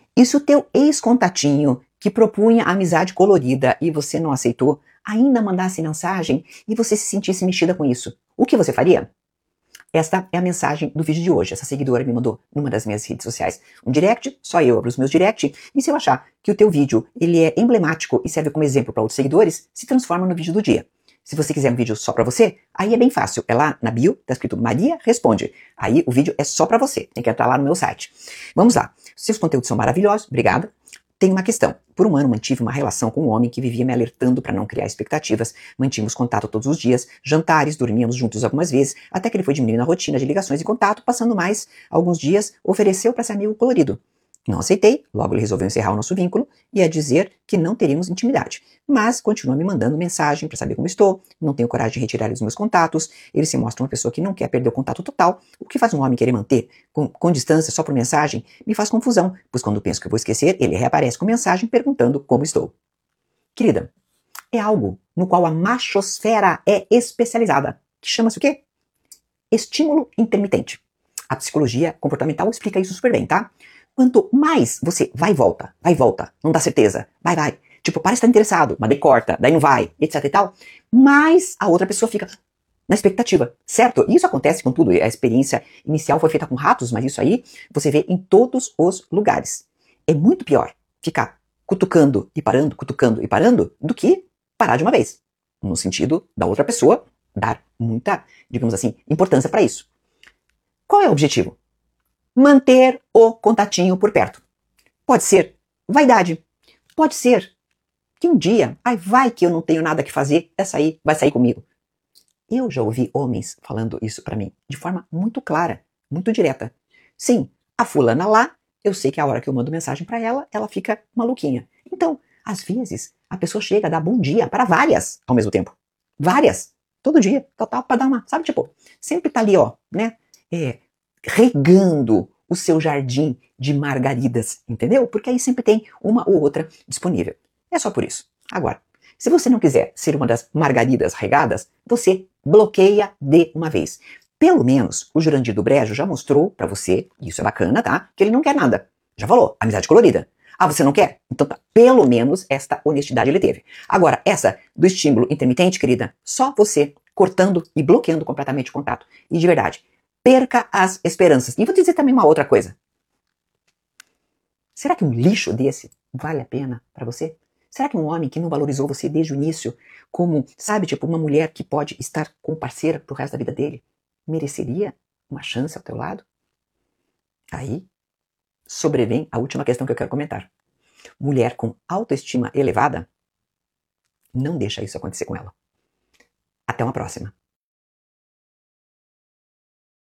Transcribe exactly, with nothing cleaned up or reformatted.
E se o teu ex-contatinho, que propunha amizade colorida e você não aceitou, ainda mandasse mensagem e você se sentisse mexida com isso, o que você faria? Esta é a mensagem do vídeo de hoje. Essa seguidora me mandou numa das minhas redes sociais um direct, só eu abro os meus direct, e se eu achar que o teu vídeo ele é emblemático e serve como exemplo para outros seguidores, se transforma no vídeo do dia. Se você quiser um vídeo só para você, aí é bem fácil. É lá na bio, tá escrito Maria Responde. Aí o vídeo é só para você. Tem que entrar lá no meu site. Vamos lá. Seus conteúdos são maravilhosos, obrigada. Tem uma questão. Por um ano mantive uma relação com um homem que vivia me alertando para não criar expectativas. Mantínhamos contato todos os dias, jantares, dormíamos juntos algumas vezes, até que ele foi diminuindo a rotina de ligações e contato, passando mais alguns dias, ofereceu para ser amigo colorido. Não aceitei, logo ele resolveu encerrar o nosso vínculo e a dizer que não teríamos intimidade. Mas continua me mandando mensagem para saber como estou, não tenho coragem de retirar os meus contatos, ele se mostra uma pessoa que não quer perder o contato total. O que faz um homem querer manter com, com distância só por mensagem me faz confusão, pois quando penso que eu vou esquecer, ele reaparece com mensagem perguntando como estou. Querida, é algo no qual a machosfera é especializada, que chama-se o quê? Estímulo intermitente. A psicologia comportamental explica isso super bem, tá? Quanto mais você vai e volta, vai e volta, não dá certeza, vai, vai, tipo, parece estar interessado, mas daí corta, daí não vai, etc e tal, mais a outra pessoa fica na expectativa, certo? Isso acontece com tudo, a experiência inicial foi feita com ratos, mas isso aí você vê em todos os lugares. É muito pior ficar cutucando e parando, cutucando e parando, do que parar de uma vez, no sentido da outra pessoa dar muita, digamos assim, importância para isso. Qual é o objetivo? Manter o contatinho por perto. Pode ser vaidade. Pode ser que um dia, ai, vai que eu não tenho nada que fazer, essa aí vai sair comigo. Eu já ouvi homens falando isso pra mim, de forma muito clara, muito direta. Sim, a fulana lá, eu sei que a hora que eu mando mensagem pra ela, ela fica maluquinha. Então, às vezes, a pessoa chega a dar bom dia para várias ao mesmo tempo. Várias. Todo dia. Total, pra dar uma, sabe, tipo, sempre tá ali, ó, né? É... regando o seu jardim de margaridas, entendeu? Porque aí sempre tem uma ou outra disponível. É só por isso. Agora, se você não quiser ser uma das margaridas regadas, você bloqueia de uma vez. Pelo menos o Jurandir do Brejo já mostrou pra você, e isso é bacana, tá? Que ele não quer nada. Já falou, amizade colorida. Ah, você não quer? Então tá, pelo menos esta honestidade ele teve. Agora, essa do estímulo intermitente, querida, só você cortando e bloqueando completamente o contato. E de verdade, perca as esperanças. E vou te dizer também uma outra coisa. Será que um lixo desse vale a pena para você? Será que um homem que não valorizou você desde o início, como, sabe, tipo uma mulher que pode estar com parceira pro resto da vida dele, mereceria uma chance ao teu lado? Aí sobrevém a última questão que eu quero comentar. Mulher com autoestima elevada, não deixa isso acontecer com ela. Até uma próxima.